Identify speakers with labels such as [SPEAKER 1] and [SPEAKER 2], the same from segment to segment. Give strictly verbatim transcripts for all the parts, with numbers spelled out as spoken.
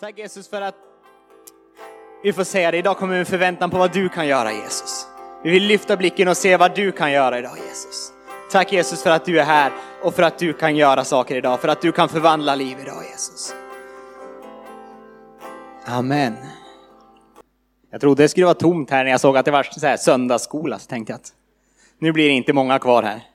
[SPEAKER 1] Tack Jesus för att vi får säga det. Idag kommer vi med förväntan på vad du kan göra, Jesus. Vi vill lyfta blicken och se vad du kan göra idag, Jesus. Tack Jesus för att du är här och för att du kan göra saker idag. För att du kan förvandla liv idag, Jesus. Amen. Jag trodde det skulle vara tomt här när jag såg att det var så här söndagsskola. Så tänkte jag att nu blir det inte många kvar här.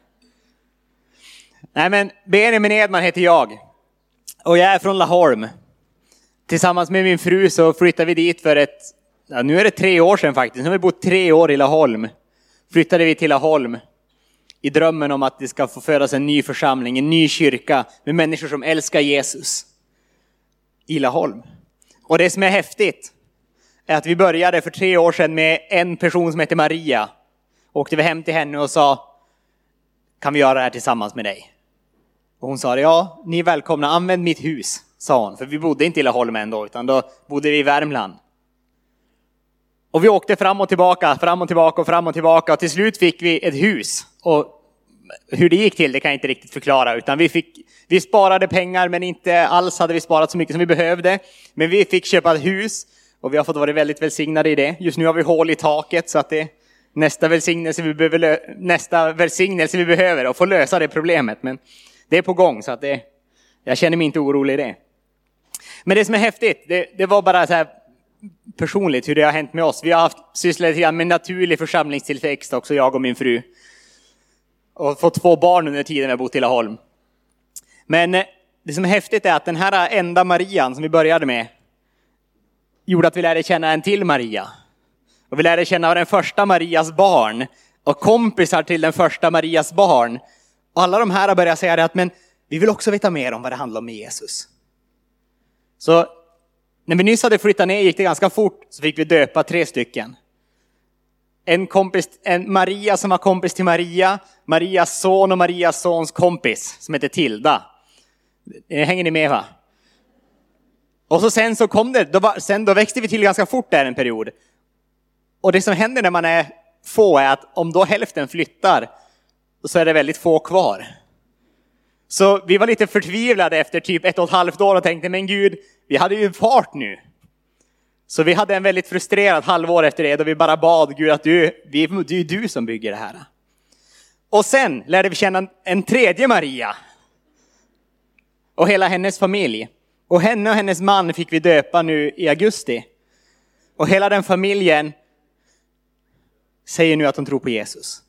[SPEAKER 1] Nej, men Benjamin Edman heter jag. Och jag är från Laholm. Tillsammans med min fru så flyttade vi dit för ett... Ja, nu är det tre år sedan faktiskt. Nu har vi bott tre år i Laholm. Flyttade vi till Laholm. I drömmen om att det ska få födas en ny församling. En ny kyrka. Med människor som älskar Jesus. I Laholm. Och det som är häftigt är att vi började för tre år sedan med en person som heter Maria. Åkte vi hem till henne och sa: kan vi göra det här tillsammans med dig? Och hon sa: ja, ni är välkomna, använd mitt hus, sa hon. För vi bodde inte i Laholm ändå, utan då bodde vi i Värmland. Och vi åkte fram och tillbaka, fram och tillbaka och fram och tillbaka. Och till slut fick vi ett hus. Och hur det gick till, det kan jag inte riktigt förklara. Utan vi, fick, vi sparade pengar, men inte alls hade vi sparat så mycket som vi behövde. Men vi fick köpa ett hus. Och vi har fått vara väldigt välsignade i det. Just nu har vi hål i taket, så att det är nästa välsignelse vi behöver, nästa välsignelse vi behöver. Och få lösa det problemet. Men det är på gång, så att det, jag känner mig inte orolig i det. Men det som är häftigt, det, det var bara så här personligt hur det har hänt med oss. Vi har haft sysslat lite med naturlig församlingstillväxt också, jag och min fru. Och fått två barn under tiden vi har bott i Laholm. Men det som är häftigt är att den här enda Marian som vi började med gjorde att vi lärde känna en till Maria. Och vi lärde känna den första Marias barn. Och kompisar till den första Marias barn. Och alla de här har börjat säga det att men vi vill också veta mer om vad det handlar om med Jesus. Så när vi nyss hade flyttat ner gick det ganska fort, så fick vi döpa tre stycken. En kompis, en Maria som var kompis till Maria. Marias son och Marias sons kompis som heter Tilda. Hänger ni med, va? Och så sen så kom det, då, var, sen då växte vi till ganska fort där en period. Och det som händer när man är få är att om då hälften flyttar så är det väldigt få kvar. Så vi var lite förtvivlade efter typ ett och ett halvt år och tänkte, men Gud, vi hade ju fart nu. Så vi hade en väldigt frustrerad halvår efter det, då vi bara bad Gud att du, det är du som bygger det här. Och sen lärde vi känna en tredje Maria. Och hela hennes familj. Och henne och hennes man fick vi döpa nu i augusti. Och hela den familjen säger nu att de tror på Jesus.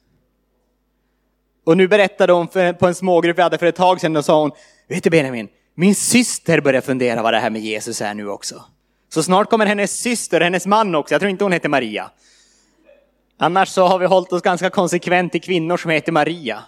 [SPEAKER 1] Och nu berättade hon för, på en smågrupp vi hade för ett tag sedan, och sa hon: vet du Benjamin, min syster börjar fundera vad det här med Jesus är nu också. Så snart kommer hennes syster, hennes man också. Jag tror inte hon heter Maria. Annars så har vi hållit oss ganska konsekvent till kvinnor som heter Maria.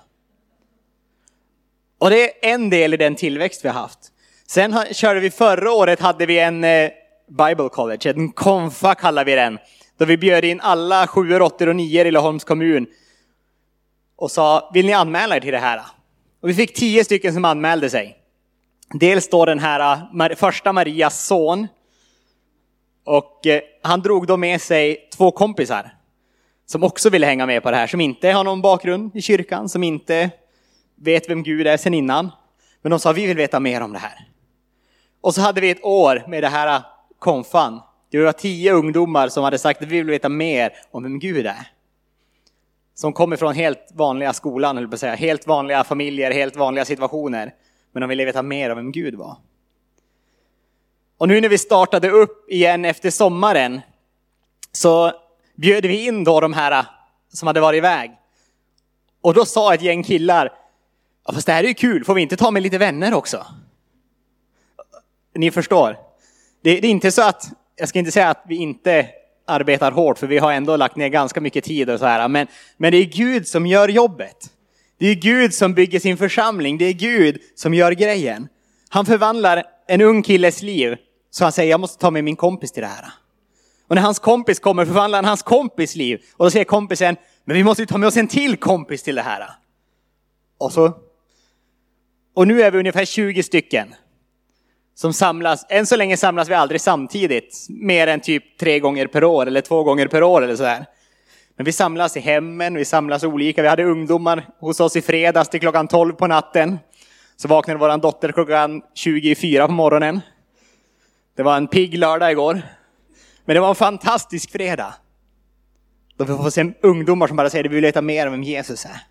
[SPEAKER 1] Och det är en del i den tillväxt vi har haft. Sen har, körde vi förra året hade vi en eh, Bible College, en konfa kallar vi den. Då vi bjöd in alla sjuor, åttor och nior i Laholms kommun. Och sa: vill ni anmäla er till det här? Och vi fick tio stycken som anmälde sig. Dels står den här första Marias son. Och eh, han drog då med sig två kompisar. Som också ville hänga med på det här. Som inte har någon bakgrund i kyrkan. Som inte vet vem Gud är sen innan. Men de sa: vi vill veta mer om det här. Och så hade vi ett år med det här konfan. Det var tio ungdomar som hade sagt att vi vill veta mer om vem Gud är. Som kommer från helt vanliga skolan, eller på att säga, helt vanliga familjer, helt vanliga situationer. Men de ville veta mer om vem Gud var. Och nu när vi startade upp igen efter sommaren, så bjöd vi in då de här som hade varit iväg. Och då sa ett gäng killar: ja, fast det här är ju kul, får vi inte ta med lite vänner också? Ni förstår. Det, det är inte så att, jag ska inte säga att vi inte arbetar hårt, för vi har ändå lagt ner ganska mycket tid och så här. Men, men det är Gud som gör jobbet. Det är Gud som bygger sin församling. Det är Gud som gör grejen. Han förvandlar en ung killes liv. Så han säger: jag måste ta med min kompis till det här. Och när hans kompis kommer förvandlar han hans kompis liv. Och då säger kompisen: men vi måste ju ta med oss en till kompis till det här. Och så. Och nu är vi ungefär tjugo stycken. Som samlas, än så länge samlas vi aldrig samtidigt. Mer än typ tre gånger per år. Eller två gånger per år eller sådär. Men vi samlas i hemmen, vi samlas olika. Vi hade ungdomar hos oss i fredags till klockan tolv på natten. Så vaknade vår dotter klockan tjugofyra på morgonen. Det var en pigg lördag igår. Men det var en fantastisk fredag. Då vi får se ungdomar som bara säger att vi vill veta mer om vem Jesus är.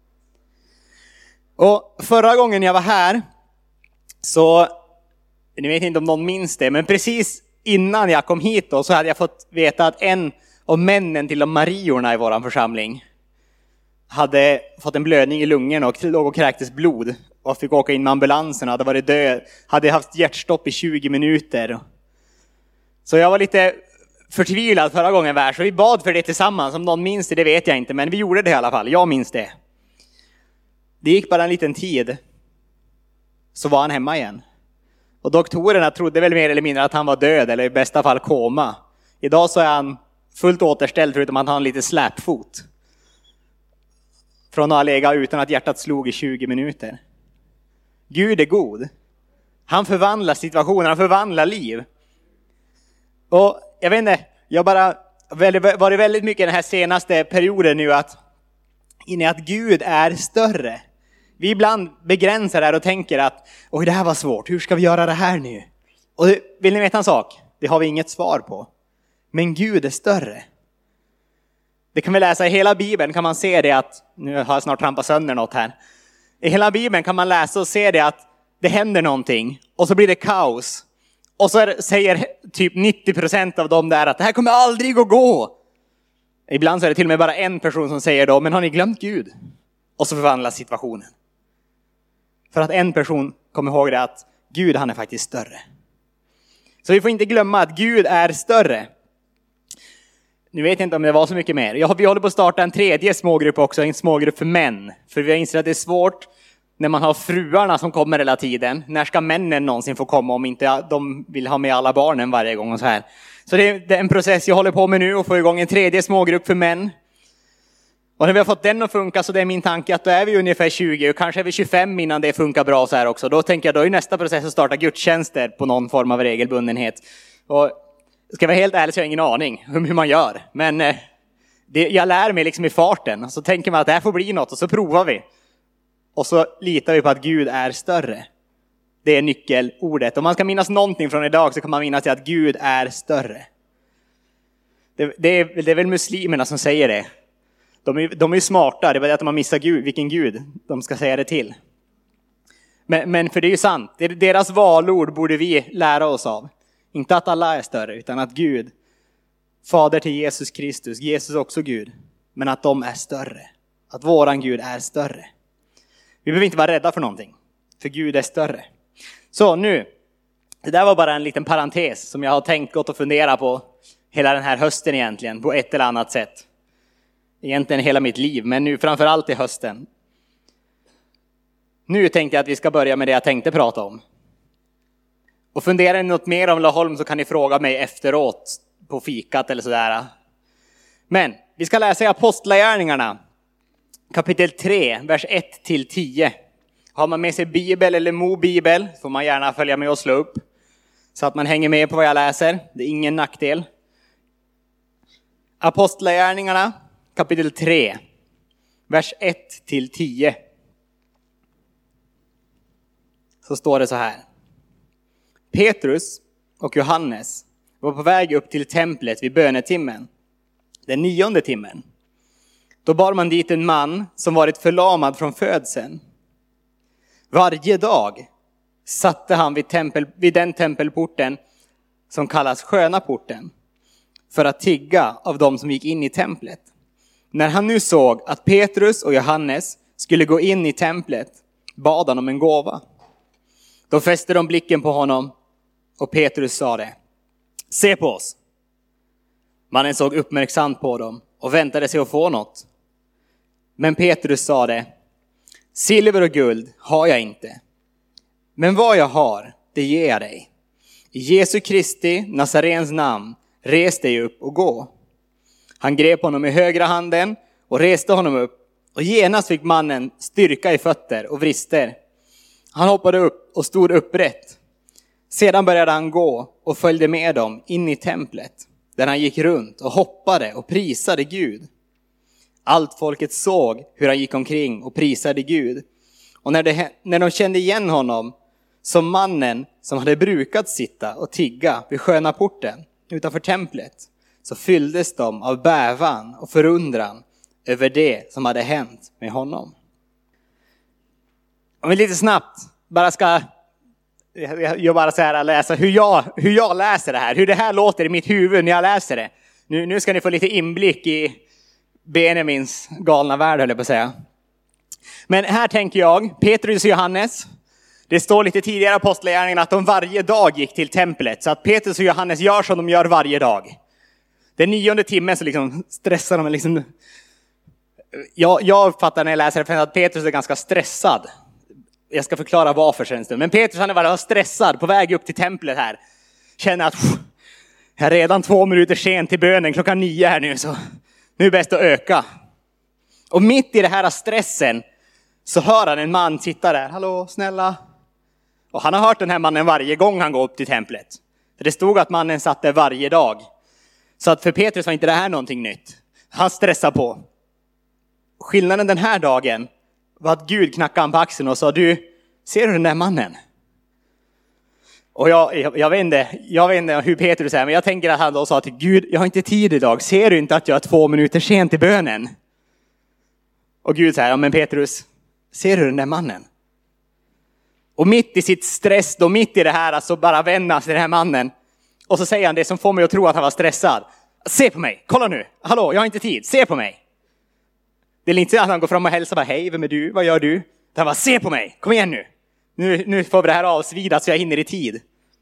[SPEAKER 1] Och förra gången jag var här så, ni vet inte om någon minns det, men precis innan jag kom hit då, så hade jag fått veta att en av männen till de Mariorna i våran församling hade fått en blödning i lungen och låg och kräktes blod och fick åka in med ambulansen och hade varit död, hade haft hjärtstopp i tjugo minuter. Så jag var lite förtvivlad förra gången var, så vi bad för det tillsammans. Om någon minns det, det vet jag inte, men vi gjorde det i alla fall. Jag minns det. Det gick bara en liten tid, så var han hemma igen. Och doktorerna trodde väl mer eller mindre att han var död, eller i bästa fall koma. Idag så är han fullt återställd, förutom att han har en lite släpfot. Från att ha legat utan att hjärtat slog i tjugo minuter. Gud är god. Han förvandlar situationer, han förvandlar liv. Och jag vet inte, jag bara varit väldigt mycket den här senaste perioden nu att inne att Gud är större. Vi ibland begränsar det här och tänker att oj, det här var svårt, hur ska vi göra det här nu? Och vill ni veta en sak? Det har vi inget svar på. Men Gud är större. Det kan vi läsa i hela Bibeln, kan man se det att, nu har jag snart trampat sönder något här. I hela Bibeln kan man läsa och se det att det händer någonting och så blir det kaos. Och så är, säger typ nittio procent av dem där att det här kommer aldrig att gå. Ibland så är det till och med bara en person som säger då, men har ni glömt Gud? Och så förvandlas situationen. För att en person kommer ihåg det att Gud, han är faktiskt större. Så vi får inte glömma att Gud är större. Nu vet jag inte om det var så mycket mer. Jag, vi håller på att starta en tredje smågrupp också, en smågrupp för män. För vi har insett att det är svårt när man har fruarna som kommer hela tiden. När ska männen någonsin få komma om inte de vill ha med alla barnen varje gång och så här. Så det är, det är en process jag håller på med nu och få igång en tredje smågrupp för män. Och när vi har fått den att funka så det är min tanke att då är vi ungefär tjugo och kanske är vi tjugofem innan det funkar bra så här också. Då tänker jag då är nästa process att starta gudstjänster på någon form av regelbundenhet. Och ska jag vara helt ärlig så har jag ingen aning om hur man gör. Men eh, det, jag lär mig liksom i farten. Så tänker man att det här får bli något och så provar vi. Och så litar vi på att Gud är större. Det är nyckelordet. Om man ska minnas någonting från idag så kan man minnas att Gud är större. Det, det, är, det är väl muslimerna som säger det. De är, de är smarta, det är bara att man missar Gud, vilken Gud de ska säga det till. Men, men för det är ju sant, det är deras valord borde vi lära oss av. Inte att alla är större, utan att Gud, Fader till Jesus Kristus, Jesus också Gud. Men att de är större, att våran Gud är större. Vi behöver inte vara rädda för någonting, för Gud är större. Så nu, det där var bara en liten parentes som jag har tänkt gått och fundera på hela den här hösten egentligen, på ett eller annat sätt. Egentligen hela mitt liv, men nu framförallt i hösten. Nu tänkte jag att vi ska börja med det jag tänkte prata om. Och funderar ni något mer om Laholm så kan ni fråga mig efteråt på fikat eller sådär. Men vi ska läsa i Apostlagärningarna kapitel tre, vers ett till tio. Har man med sig bibel eller mobibel får man gärna följa med och slå upp. Så att man hänger med på vad jag läser. Det är ingen nackdel. Apostlagärningarna kapitel tre, vers ett till tio. Så står det så här. Petrus och Johannes var på väg upp till templet vid bönetimmen, den nionde timmen. Då bar man dit en man som varit förlamad från födseln. Varje dag satte han vid, tempel, vid den tempelporten som kallas sköna porten för att tigga av dem som gick in i templet. När han nu såg att Petrus och Johannes skulle gå in i templet bad han om en gåva. Då fäste de blicken på honom och Petrus sa det. Se på oss. Mannen såg uppmärksamt på dem och väntade sig att få något. Men Petrus sa det. Silver och guld har jag inte. Men vad jag har, det ger jag dig. I Jesu Kristi, Nazarens namn, res dig upp och gå. Han grep honom i högra handen och reste honom upp. Och genast fick mannen styrka i fötter och vrister. Han hoppade upp och stod upprätt. Sedan började han gå och följde med dem in i templet. Där han gick runt och hoppade och prisade Gud. Allt folket såg hur han gick omkring och prisade Gud. Och när, det, när de kände igen honom som mannen som hade brukat sitta och tigga vid sköna porten utanför templet, så fylldes de av bävan och förundran över det som hade hänt med honom. Om vi lite snabbt bara ska jag bara så här läsa hur jag, hur jag läser det här, hur det här låter i mitt huvud när jag läser det. Nu, nu ska ni få lite inblick i Benjamins galna värld, höll jag på att säga. Men här tänker jag, Petrus och Johannes, det står lite tidigare i Apostlagärningarna att de varje dag gick till templet. Så att Petrus och Johannes gör som de gör varje dag. Den nionde timmen så liksom stressar de. Liksom. Jag, jag uppfattar när jag läser det att Petrus är ganska stressad. Jag ska förklara varför sen en stund. Men Petrus han är bara stressad på väg upp till templet här. Känner att jag är redan två minuter sent till bönen. Klockan nio här nu, så nu är det bäst att öka. Och mitt i det här stressen så hör han en man sitta där. Hallå, snälla. Och han har hört den här mannen varje gång han går upp till templet. För det stod att mannen satt där varje dag. Så att för Petrus var inte det här någonting nytt. Han stressar på. Skillnaden den här dagen var att Gud knackade han på axeln och sa: du, ser du den där mannen? Och jag, jag, jag, vet inte, jag vet inte hur Petrus är, men jag tänker att han då sa till Gud: jag har inte tid idag. Ser du inte att jag är två minuter sent i bönen? Och Gud säger: ja men Petrus, ser du den där mannen? Och mitt i sitt stress då, mitt i det här, alltså bara vända sig den här mannen. Och så säger han det som får mig att tro att han var stressad. Se på mig, kolla nu. Hallå, jag har inte tid, se på mig. Det är inte att han går fram och hälsar bara: hej, vem är du, vad gör du? Han bara: se på mig, kom igen nu. Nu, nu får vi det här avsvidat så jag hinner i tid.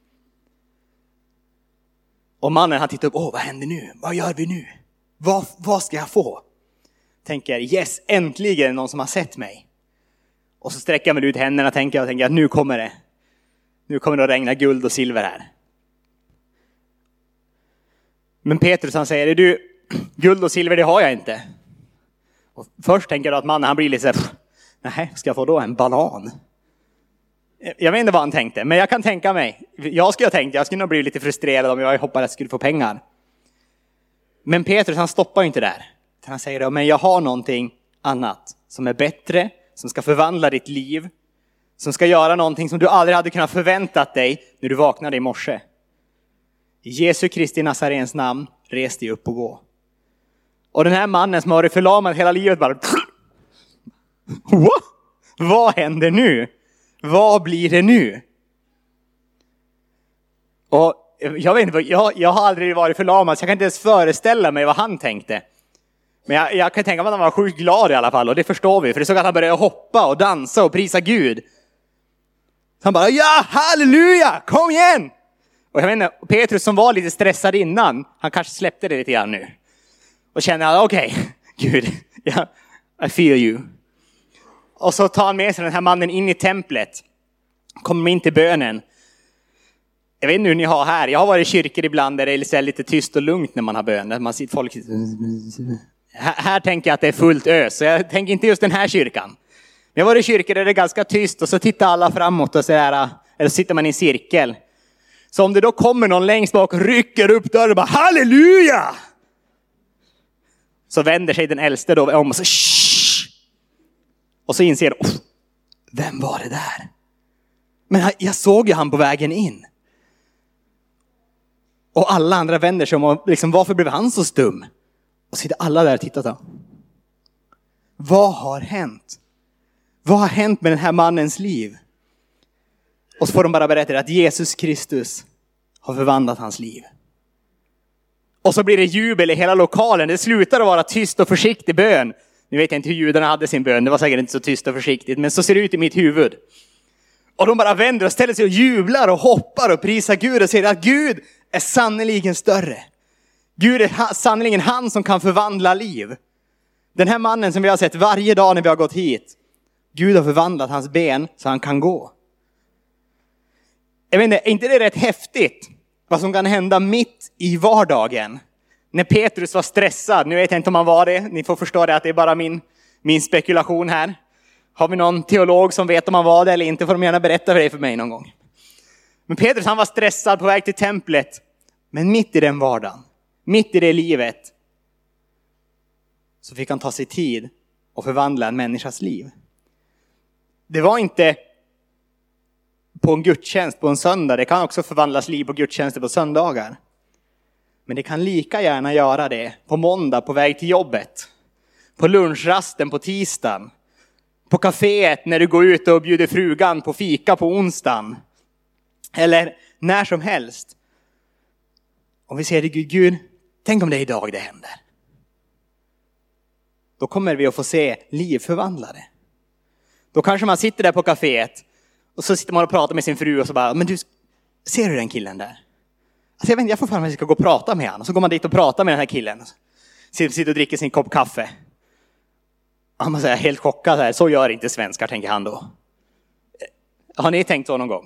[SPEAKER 1] Och mannen han tittar upp: åh, vad händer nu? Vad gör vi nu? Vad, vad ska jag få? Tänker, yes, äntligen någon som har sett mig. Och så sträcker jag mig ut händerna, tänker jag, och tänker att nu kommer det. Nu kommer det att regna guld och silver här. Men Petrus han säger: du, guld och silver det har jag inte. Och först tänker jag att mannen han blir lite så här: nej, ska jag få då en banan? Jag vet inte vad han tänkte, men jag kan tänka mig. Jag skulle ha tänkt, jag skulle nog bli lite frustrerad om jag hoppades att jag skulle få pengar. Men Petrus han stoppar inte där. Han säger: men jag har någonting annat som är bättre, som ska förvandla ditt liv, som ska göra någonting som du aldrig hade kunnat förväntat dig när du vaknade i morse. I Jesu Kristi Nazarens namn, res dig upp och gå. Och den här mannen som har varit förlamad hela livet bara: what? Vad händer nu? Vad blir det nu? Och jag vet inte, jag, jag har aldrig varit förlamad, så jag kan inte ens föreställa mig vad han tänkte. Men jag, jag kan tänka mig att han var sjukt glad i alla fall, och det förstår vi. För det såg att han började hoppa och dansa och prisa Gud. Han bara: ja, halleluja, kom igen! Och jag vet inte, Petrus som var lite stressad innan, han kanske släppte det lite grann nu. Och känner: okej, okay, Gud, yeah, I feel you. Och så tar han med sig den här mannen in i templet. Kommer in till bönen. Jag vet inte hur ni har här. Jag har varit i kyrkor ibland där det är lite tyst och lugnt när man har bön. Man sitter folk... Här, här tänker jag att det är fullt ös. Så jag tänker inte just den här kyrkan. Men jag har varit i kyrkor där det är ganska tyst och så tittar alla framåt och så där, eller så sitter man i en cirkel. Så om det då kommer någon längst bak och rycker upp dörren och bara: halleluja! Så vänder sig den äldste då om och så shh! Och så inser: oh, vem var det där? Men jag såg ju han på vägen in. Och alla andra vänder sig om och liksom: varför blev han så stum? Och sitter alla där och tittar då. Vad har hänt? Vad har hänt med den här mannens liv? Och så får de bara berätta att Jesus Kristus har förvandlat hans liv. Och så blir det jubel i hela lokalen. Det slutar att vara tyst och försiktig bön. Nu vet jag inte hur judarna hade sin bön. Det var säkert inte så tyst och försiktigt. Men så ser det ut i mitt huvud. Och de bara vänder och ställer sig och jublar och hoppar och prisar Gud och säger att Gud är sannoliken större. Gud är sannoliken han som kan förvandla liv. Den här mannen som vi har sett varje dag när vi har gått hit. Gud har förvandlat hans ben så han kan gå. Jag vet inte, är inte det rätt häftigt? Vad som kan hända mitt i vardagen. När Petrus var stressad. Nu vet jag inte om han var det. Ni får förstå det att det är bara min, min spekulation här. Har vi någon teolog som vet om han var det eller inte, får de gärna berätta för det för mig någon gång. Men Petrus han var stressad på väg till templet. Men mitt i den vardagen, mitt i det livet, så fick han ta sig tid och förvandla en människas liv. Det var inte på en gudstjänst på en söndag. Det kan också förvandlas liv på gudstjänster på söndagar. Men det kan lika gärna göra det på måndag på väg till jobbet. På lunchrasten på tisdagen. På kaféet när du går ut och bjuder frugan på fika på onsdagen. Eller när som helst. Och vi säger till Gud, Gud, tänk om det är idag det händer. Då kommer vi att få se liv förvandlade. Då kanske man sitter där på kaféet. Och så sitter man och pratar med sin fru och så bara, men du, ser du den killen där? Alltså jag vet inte, jag får för mig att jag ska gå och prata med han. Och så går man dit och pratar med den här killen. Sitter, sitter och dricker sin kopp kaffe. Och han säger helt chockad här, så gör inte svenskar, tänker han då. Har ni tänkt så någon gång?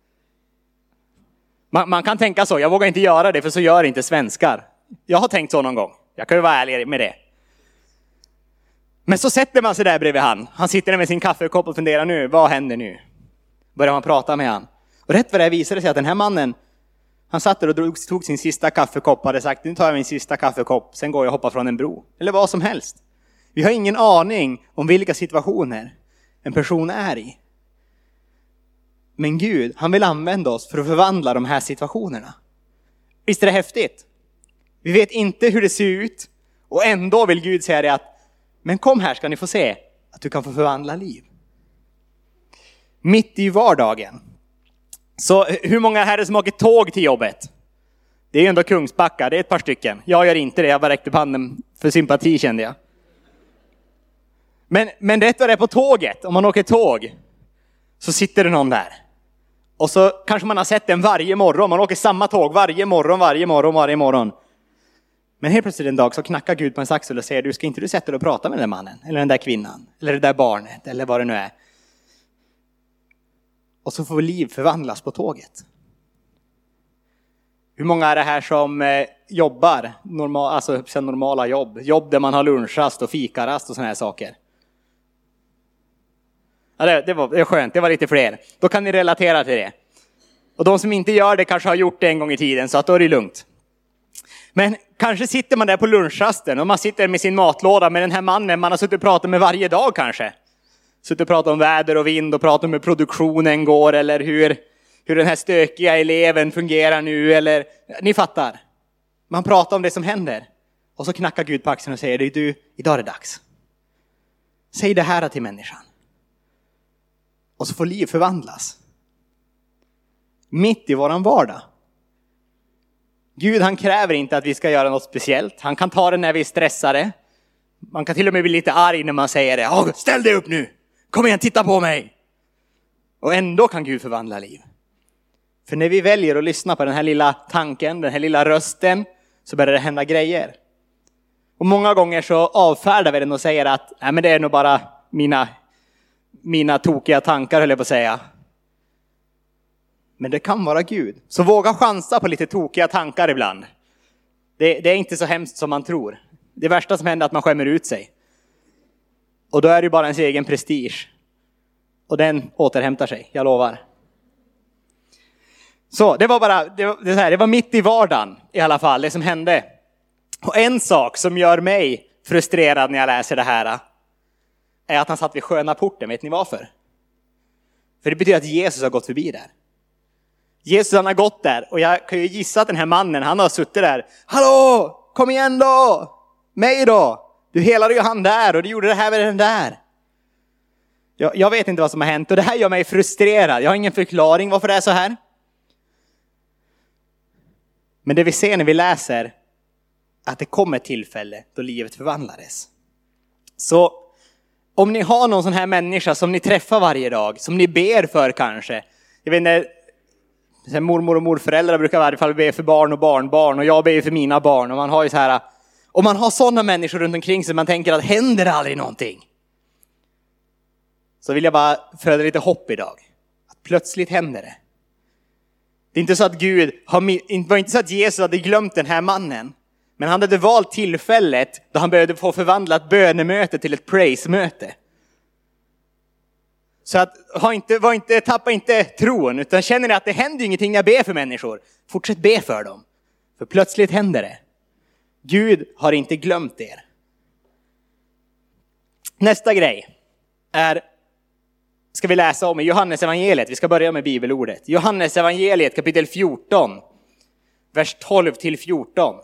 [SPEAKER 1] Man, man kan tänka så, jag vågar inte göra det för så gör inte svenskar. Jag har tänkt så någon gång, jag kan ju vara ärlig med det. Men så sätter man sig där bredvid han. Han sitter där med sin kaffekopp och funderar nu, vad händer nu? Börjar man prata med han. Och rätt vad det visade sig att den här mannen, han satt där och drog, tog sin sista kaffekopp och hade sagt, nu tar jag min sista kaffekopp, sen går jag och hoppar från en bro. Eller vad som helst. Vi har ingen aning om vilka situationer en person är i. Men Gud, han vill använda oss för att förvandla de här situationerna. Visst är det häftigt? Vi vet inte hur det ser ut. Och ändå vill Gud säga det att, men kom här ska ni få se att du kan få förvandla liv. Mitt i vardagen. Så hur många här är som åker tåg till jobbet? Det är ju ändå Kungsbacka, det är ett par stycken. Jag gör inte det, jag bara räckte upp handen för sympati kände jag. Men, men rätt vad det är på tåget, om man åker tåg, så sitter det någon där. Och så kanske man har sett den varje morgon, man åker samma tåg varje morgon, varje morgon, varje morgon. Men helt plötsligt en dag så knackar Gud på en axel och säger, du ska inte du sätta dig och prata med den mannen, eller den där kvinnan, eller det där barnet, eller vad det nu är. Och så får liv förvandlas på tåget. Hur många är det här som eh, jobbar, normal, alltså sen normala jobb, jobb där man har lunchrast och fikarast och såna här saker? Ja, det, det, var, det är skönt, det var lite fler. Då kan ni relatera till det. Och de som inte gör det kanske har gjort det en gång i tiden, så att då är det lugnt. Men kanske sitter man där på lunchrasten och man sitter med sin matlåda med den här mannen man har suttit och pratat med varje dag kanske. Suttit och pratat om väder och vind och pratat om hur produktionen går eller hur, hur den här stökiga eleven fungerar nu. Eller, ni fattar. Man pratar om det som händer. Och så knackar Gud på axeln och säger, du, idag är det dags. Säg det här till människan. Och så får liv förvandlas. Mitt i våran vardag. Gud, han kräver inte att vi ska göra något speciellt. Han kan ta det när vi är stressade. Man kan till och med bli lite arg när man säger det. Åh, ställ dig upp nu! Kom igen, titta på mig! Och ändå kan Gud förvandla liv. För när vi väljer att lyssna på den här lilla tanken, den här lilla rösten, så börjar det hända grejer. Och många gånger så avfärdar vi den och säger att nej, men det är nog bara mina, mina tokiga tankar, höll jag på att säga. Men det kan vara Gud. Så våga chansa på lite tokiga tankar ibland. Det, det är inte så hemskt som man tror. Det värsta som händer är att man skämmer ut sig. Och då är det bara ens egen prestige. Och den återhämtar sig, jag lovar. Så det var bara, det var, det här, det var mitt i vardagen i alla fall, det som hände. Och en sak som gör mig frustrerad när jag läser det här är att han satt vid sköna porten. Vet ni varför? För det betyder att Jesus har gått förbi där. Jesus han har gått där och jag kan ju gissa att den här mannen, han har suttit där. Hallå, kom igen då! Mig då! Du helade ju han där och du gjorde det här med den där. Jag, jag vet inte vad som har hänt och det här gör mig frustrerad. Jag har ingen förklaring varför det är så här. Men det vi ser när vi läser att det kommer ett tillfälle då livet förvandlades. Så om ni har någon sån här människa som ni träffar varje dag, som ni ber för kanske. Jag vet inte, mormor och morföräldrar brukar i varje fall be för barn och barnbarn och jag ber för mina barn. Och man har ju så här, och man har sådana människor runt omkring sig man tänker att händer det aldrig någonting. Så vill jag bara föda lite hopp idag. Att plötsligt händer det. Det är inte så att Gud har, det var inte så att Jesus hade glömt den här mannen. Men han hade valt tillfället då han började få förvandla ett bönemöte till ett praise-möte. Så att, ha inte, var inte, tappa inte tron, utan känner ni att det händer ingenting när jag ber för människor. Fortsätt be för dem. För plötsligt händer det. Gud har inte glömt er. Nästa grej är ska vi läsa om i Johannes evangeliet. Vi ska börja med bibelordet. Johannes evangeliet kapitel fjorton, vers tolv till fjorton.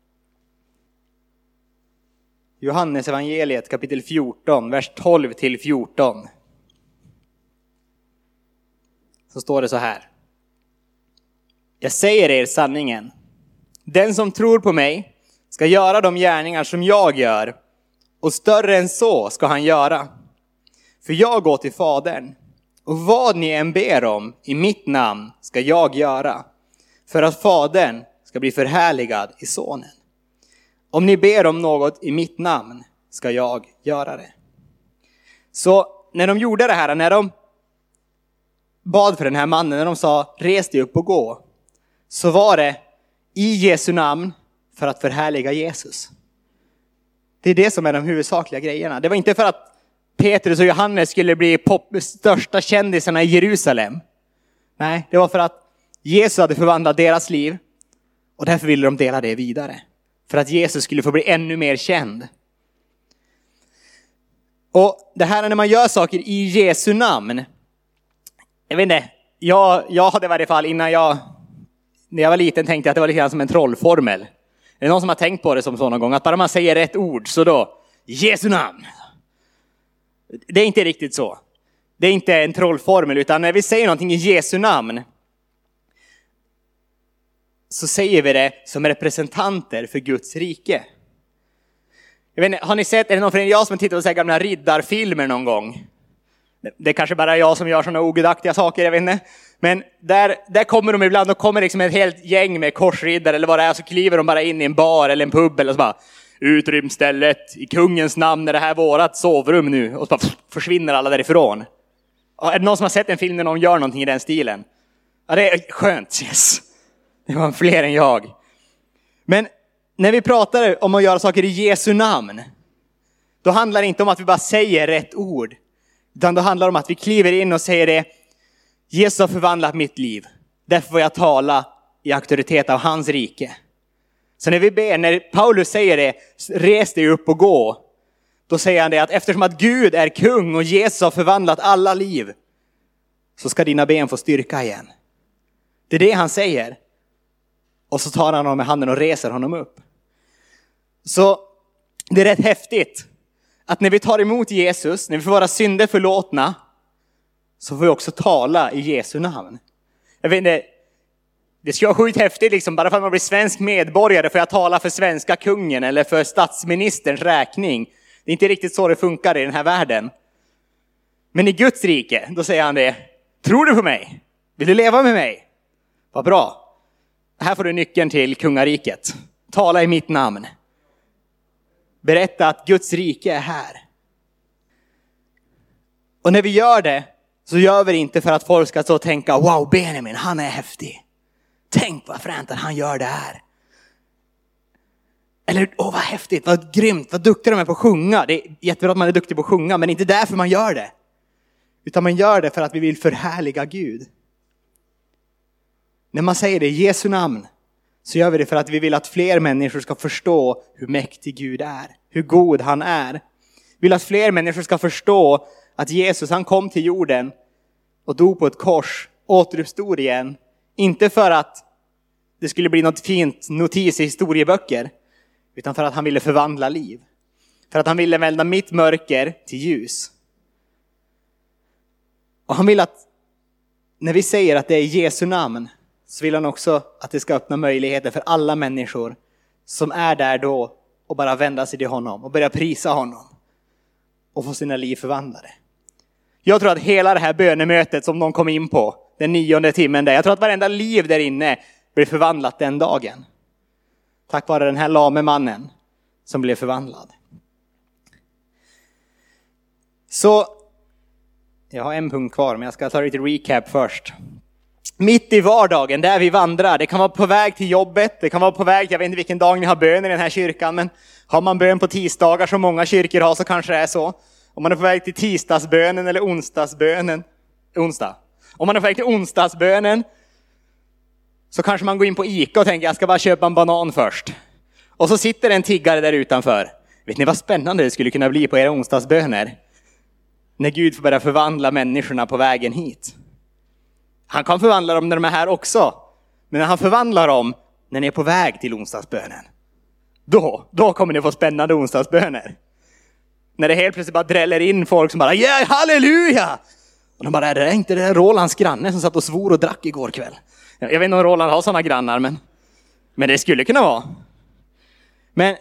[SPEAKER 1] Johannes evangeliet kapitel fjorton, vers tolv till fjorton. Så står det så här. Jag säger er sanningen. Den som tror på mig ska göra de gärningar som jag gör, och större än så ska han göra. För jag går till Fadern, och vad ni än ber om i mitt namn ska jag göra, för att Fadern ska bli förhärligad i Sonen. Om ni ber om något i mitt namn ska jag göra det. Så när de gjorde det här, när de bad för den här mannen, när de sa res dig upp och gå, så var det i Jesu namn för att förhärliga Jesus. Det är det som är de huvudsakliga grejerna. Det var inte för att Petrus och Johannes skulle bli pop, största kändisarna i Jerusalem. Nej, det var för att Jesus hade förvandlat deras liv, och därför ville de dela det vidare. För att Jesus skulle få bli ännu mer känd. Och det här när man gör saker i Jesu namn. Jag vet inte, jag, jag hade i varje fall innan jag, när jag var liten tänkte jag att det var lite grann som en trollformel. Är det någon som har tänkt på det som så någon gång? Att bara man säger rätt ord så då, Jesu namn. Det är inte riktigt så. Det är inte en trollformel, utan när vi säger någonting i Jesu namn så säger vi det som representanter för Guds rike. Jag vet inte, har ni sett, är det någon från er som tittar på så här gamla riddarfilmer någon gång? Det är kanske bara jag som gör sådana ogudaktiga saker, jag vet inte. Men där, där kommer de ibland, och kommer liksom ett helt gäng med korsriddare eller vad det är, så kliver de bara in i en bar eller en pub eller så bara, utrym stället, i kungens namn är det här vårat sovrum nu, och så bara försvinner alla därifrån. Och är det någon som har sett en film när någon gör någonting i den stilen? Ja, det är skönt, yes. Det var fler än jag. Men när vi pratar om att göra saker i Jesu namn, då handlar det inte om att vi bara säger rätt ord, utan då handlar det om att vi kliver in och säger det, Jesus har förvandlat mitt liv, därför får jag tala i auktoritet av hans rike. Så när vi ber, när Paulus säger det, res dig upp och gå, då säger han det att eftersom att Gud är kung och Jesus har förvandlat alla liv, så ska dina ben få styrka igen. Det är det han säger. Och så tar han honom med handen och reser honom upp. Så det är rätt häftigt att när vi tar emot Jesus, när vi får våra synder förlåtna, så får vi också tala i Jesu namn. Jag vet inte, det ska vara sjukt häftigt liksom, bara för att man blir svensk medborgare får jag tala för svenska kungen eller för statsministerns räkning. Det är inte riktigt så det funkar i den här världen. Men i Guds rike, då säger han det, tror du på mig? Vill du leva med mig? Vad bra. Här får du nyckeln till kungariket. Tala i mitt namn. Berätta att Guds rike är här. Och när vi gör det, så gör vi det inte för att folk ska så tänka, wow, Benjamin, han är häftig. Tänk vad fränt att han gör det här. Eller, åh vad häftigt, vad grymt, vad duktig de är på att sjunga. Det är jättebra att man är duktig på att sjunga, men inte därför man gör det. Utan man gör det för att vi vill förhärliga Gud. När man säger det i Jesu namn, så gör vi det för att vi vill att fler människor ska förstå hur mäktig Gud är. Hur god han är. Vi vill att fler människor ska förstå att Jesus, han kom till jorden och dog på ett kors, återuppstod igen. Inte för att det skulle bli något fint notis i historieböcker, utan för att han ville förvandla liv. För att han ville vända mitt mörker till ljus. Och han vill att när vi säger att det är Jesu namn, så vill han också att det ska öppna möjligheter för alla människor som är där då och bara vända sig till honom och börja prisa honom och få sina liv förvandlade. Jag tror att hela det här bönemötet som de kom in på den nionde timmen där, jag tror att varenda liv där inne blev förvandlat den dagen. Tack vare den här lame mannen som blev förvandlad. Så jag har en punkt kvar, men jag ska ta lite recap först. Mitt i vardagen där vi vandrar, det kan vara på väg till jobbet, det kan vara på väg, jag vet inte vilken dag ni har bön i den här kyrkan, men har man bön på tisdagar som många kyrkor har, så kanske det är så. Om man är på väg till tisdagsbönen eller onsdagsbönen, onsdag. Om man är på väg till onsdagsbönen, så kanske man går in på Ica och tänker, jag ska bara köpa en banan först. Och så sitter en tiggare där utanför. Vet ni vad spännande det skulle kunna bli på era onsdagsböner? när Gud får börja förvandla människorna på vägen hit. Han kan förvandla dem när de är här också. Men när han förvandlar dem när ni är på väg till onsdagsbönen. Då, då kommer ni få spännande onsdagsböner. När det helt plötsligt bara dräller in folk som bara, ja, halleluja! Och de bara, är det inte det där Rolands granne som satt och svor och drack igår kväll? Jag vet inte om Roland har sådana grannar, men, men det skulle kunna vara. Men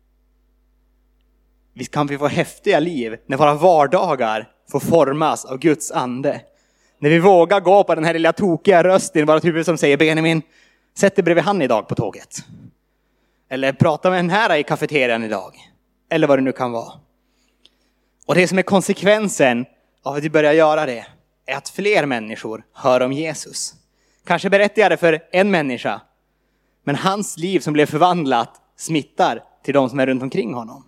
[SPEAKER 1] visst kan vi få häftiga liv när våra vardagar får formas av Guds ande. När vi vågar gå på den här lilla tokiga rösten i vårt huvud som säger, Benjamin, sätt dig bredvid han idag på tåget. Eller prata med den här i kafeterian idag. Eller vad det nu kan vara. Och det som är konsekvensen av att vi börjar göra det är att fler människor hör om Jesus. Kanske berättar jag det för en människa. Men hans liv som blev förvandlat smittar till de som är runt omkring honom.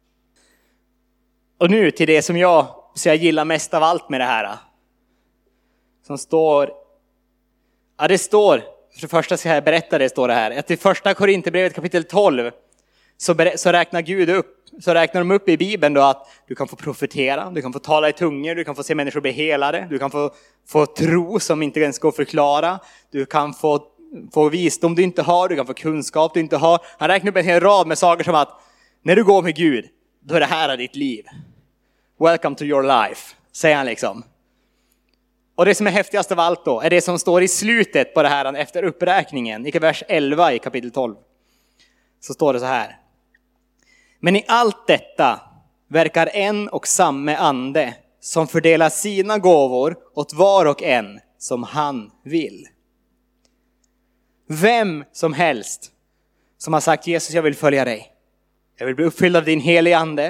[SPEAKER 1] Och nu till det som jag, så jag gillar mest av allt med det här. Som står, ja det står, för det första ska jag berätta det, står det här. Att i första Korinthierbrevet kapitel tolv så, ber, så räknar Gud upp, så räknar de upp i Bibeln då att du kan få profetera, du kan få tala i tungor, du kan få se människor bli helade, du kan få, få tro som inte ens går att förklara, du kan få, få visdom du inte har, du kan få kunskap du inte har. Han räknar upp en hel rad med saker som att när du går med Gud, då är det här ditt liv. Welcome to your life, säger han liksom. Och det som är häftigast av allt då är det som står i slutet på det här efter uppräkningen. I vers elva i kapitel tolv. Så står det så här. Men i allt detta verkar en och samma ande som fördelar sina gåvor åt var och en som han vill. Vem som helst som har sagt, Jesus, jag vill följa dig. Jag vill bli uppfylld av din heliga ande.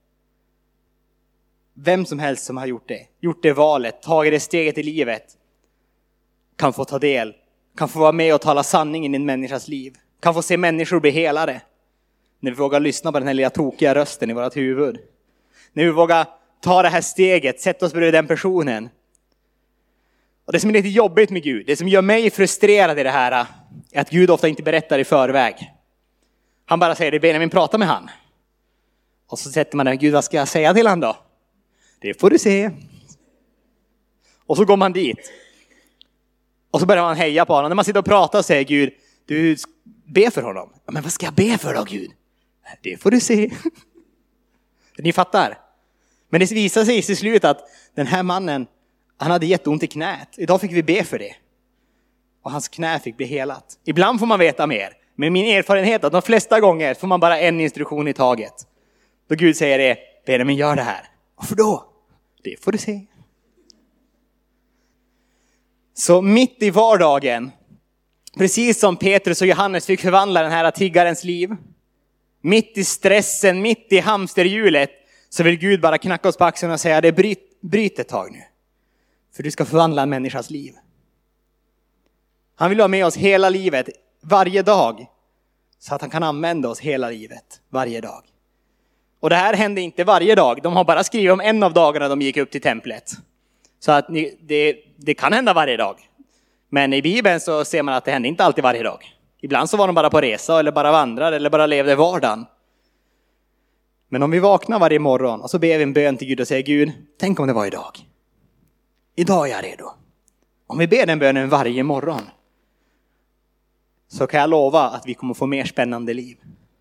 [SPEAKER 1] Vem som helst som har gjort det, gjort det valet, tagit det steget i livet, kan få ta del, kan få vara med och tala sanningen i en människas liv. Kan få se människor bli helade. När vi vågar lyssna på den här lilla tokiga rösten i vårt huvud. När vi vågar ta det här steget, sätta oss bredvid den personen. Och det som är lite jobbigt med Gud, det som gör mig frustrerad i det här, är att Gud ofta inte berättar i förväg. Han bara säger, det är Benjamin, prata med han. Och så sätter man där, Gud, vad ska jag säga till han då? Det får du se. Och så går man dit. Och så börjar man heja på honom. När man sitter och pratar och säger, Gud, du be för honom. Men vad ska jag be för då, Gud? Det får du se. Ni fattar. Men det visar sig till slut att den här mannen, han hade jätteont i knät. Idag fick vi be för det. Och hans knä fick bli helat. Ibland får man veta mer. Men min erfarenhet är att de flesta gånger får man bara en instruktion i taget. Då Gud säger det, Benjamin, gör det här. Varför då? Det får du se. Så mitt i vardagen, precis som Petrus och Johannes fick förvandla den här tiggarens liv, mitt i stressen, mitt i hamsterhjulet, så vill Gud bara knacka oss på axeln och säga, det bryt, bryt ett tag nu. För du ska förvandla en människas liv. Han vill ha med oss hela livet, varje dag, så att han kan använda oss hela livet, varje dag. Och det här hände inte varje dag. De har bara skrivit om en av dagarna de gick upp till templet. Så att ni, det, det kan hända varje dag. Men i Bibeln så ser man att det hände inte alltid varje dag. Ibland så var de bara på resa eller bara vandrade eller bara levde vardagen. Men om vi vaknar varje morgon och så ber vi en bön till Gud och säger, Gud, tänk om det var idag. Idag är jag redo. Om vi ber den bönen varje morgon, så kan jag lova att vi kommer få mer spännande liv.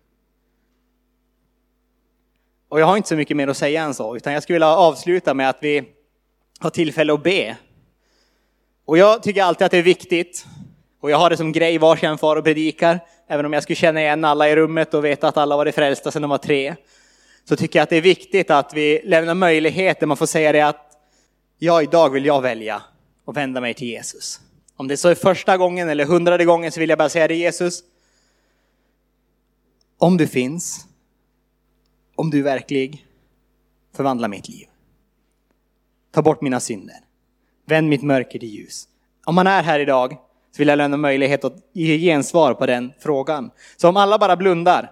[SPEAKER 1] Och jag har inte så mycket mer att säga än så, utan jag skulle vilja avsluta med att vi har tillfälle att be. Och jag tycker alltid att det är viktigt, och jag har det som grej var jag än far och predikar, även om jag skulle känna igen alla i rummet och veta att alla var det frälsta sedan de var tre, så tycker jag att det är viktigt att vi lämnar möjligheter. Man får säga det att ja, idag vill jag välja och vända mig till Jesus. Om det så är första gången eller hundrade gången, så vill jag bara säga det, Jesus, om du finns, om du är verklig, förvandla mitt liv. Ta bort mina synder. Vänd mitt mörker till ljus. Om man är här idag, så vill jag lämna möjlighet att ge gensvar på den frågan. Så om alla bara blundar.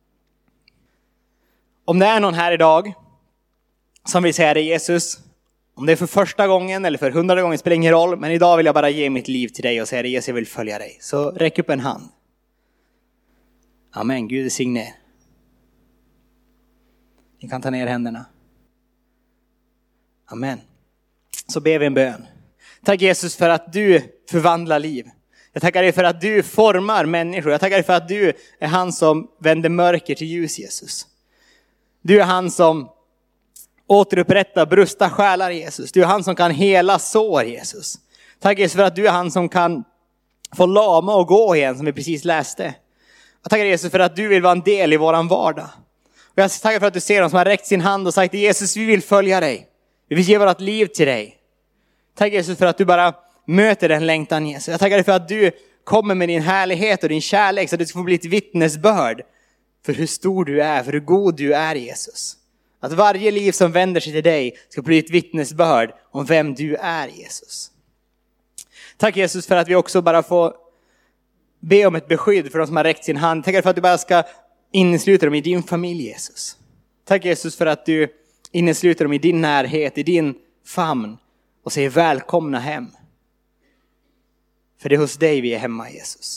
[SPEAKER 1] Om det är någon här idag som vill säga det, Jesus, om det är för första gången eller för hundrade gången, spelar ingen roll, men idag vill jag bara ge mitt liv till dig och säga det, Jesus, jag vill följa dig. Så räck upp en hand. Amen, Gud signe. Ni kan ta ner händerna. Amen. Så ber vi en bön. Tack Jesus för att du förvandlar liv. Jag tackar dig för att du formar människor. Jag tackar dig för att du är han som vänder mörker till ljus, Jesus. Du är han som återupprättar brusta själar, Jesus. Du är han som kan hela sår, Jesus. Tack Jesus för att du är han som kan få lama och gå igen, som vi precis läste. Jag tackar Jesus för att du vill vara en del i våran vardag. Och jag tackar för att du ser dem som har räckt sin hand och sagt: Jesus, vi vill följa dig. Vi vill ge vårt liv till dig. Tack Jesus för att du bara möter den längtan, Jesus. Jag tackar dig för att du kommer med din härlighet och din kärlek, så att det ska få bli ett vittnesbörd för hur stor du är, för hur god du är, Jesus. Att varje liv som vänder sig till dig ska bli ett vittnesbörd om vem du är, Jesus. Tack Jesus för att vi också bara får be om ett beskydd för de som har räckt sin hand. Tack för att du bara ska innesluta dem i din familj, Jesus. Tack Jesus för att du innesluter dem i din närhet, i din famn, och säger välkomna hem. För det är hos dig vi är hemma, Jesus.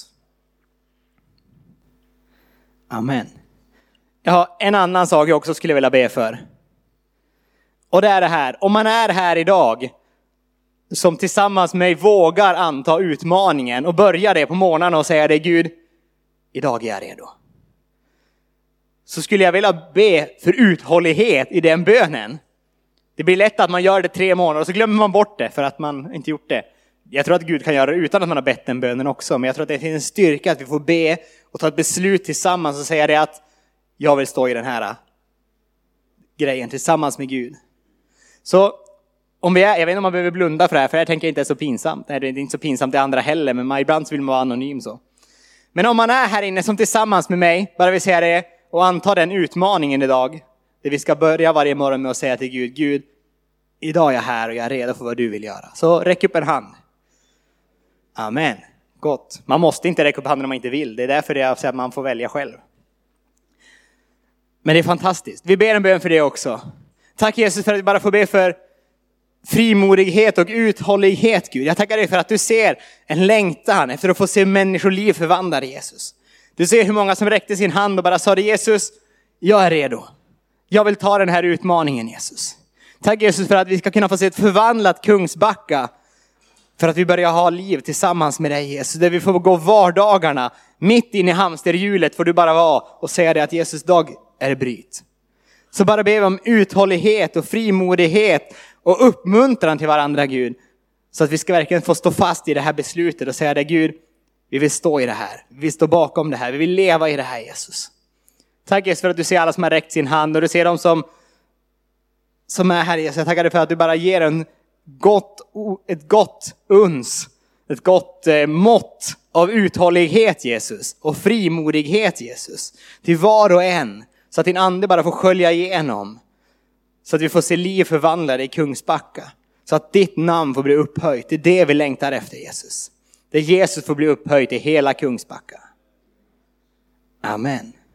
[SPEAKER 1] Amen. Jag har en annan sak jag också skulle vilja be för. Och det är det här. Om man är här idag som tillsammans med mig vågar anta utmaningen och börja det på morgonen och säga det: Gud, idag är jag redo. Så skulle jag vilja be för uthållighet i den bönen. Det blir lätt att man gör det tre månader och så glömmer man bort det för att man inte gjort det. Jag tror att Gud kan göra det utan att man har bett den bönen också. Men jag tror att det finns en styrka att vi får be och ta ett beslut tillsammans och säga det att jag vill stå i den här grejen tillsammans med Gud. Så om vi är, jag vet inte om man behöver blunda för det här, för jag tänker inte är så pinsamt. Det är inte så pinsamt det andra heller, men man, ibland så vill man vara anonym så. Men om man är här inne som tillsammans med mig, bara vill säga det och anta den utmaningen idag. Det vi ska börja varje morgon med att säga till Gud: Gud, idag är jag här och jag är redo för vad du vill göra. Så räck upp en hand. Amen. Gott. Man måste inte räcka upp handen om man inte vill. Det är därför det är så att man får välja själv. Men det är fantastiskt. Vi ber en bön för det också. Tack Jesus för att vi bara får be för frimodighet och uthållighet, Gud. Jag tackar dig för att du ser en längtan efter att få se människoliv förvandlade, Jesus. Du ser hur många som räckte sin hand och bara sa det: Jesus, jag är redo. Jag vill ta den här utmaningen, Jesus. Tack Jesus för att vi ska kunna få se ett förvandlat Kungsbacka. För att vi börjar ha liv tillsammans med dig, Jesus. Där vi får gå vardagarna. Mitt in i hamsterhjulet får du bara vara och säga det att Jesus, dag är bryt. Så bara ber vi om uthållighet och frimodighet och uppmuntran till varandra, Gud. Så att vi ska verkligen få stå fast i det här beslutet och säga det: Gud, vi vill stå i det här. Vi vill stå bakom det här. Vi vill leva i det här, Jesus. Tack Jesus för att du ser alla som har räckt sin hand och du ser dem som, som är här, Jesus. Jag tackar dig för att du bara ger en gott, ett gott uns, ett gott eh, mått av uthållighet, Jesus, och frimodighet, Jesus, till var och en, så att din ande bara får skölja igenom, så att vi får se liv förvandlade i Kungsbacka, så att ditt namn får bli upphöjt. Det är det vi längtar efter, Jesus. Det är Jesus får bli upphöjt i hela Kungsbacka. Amen.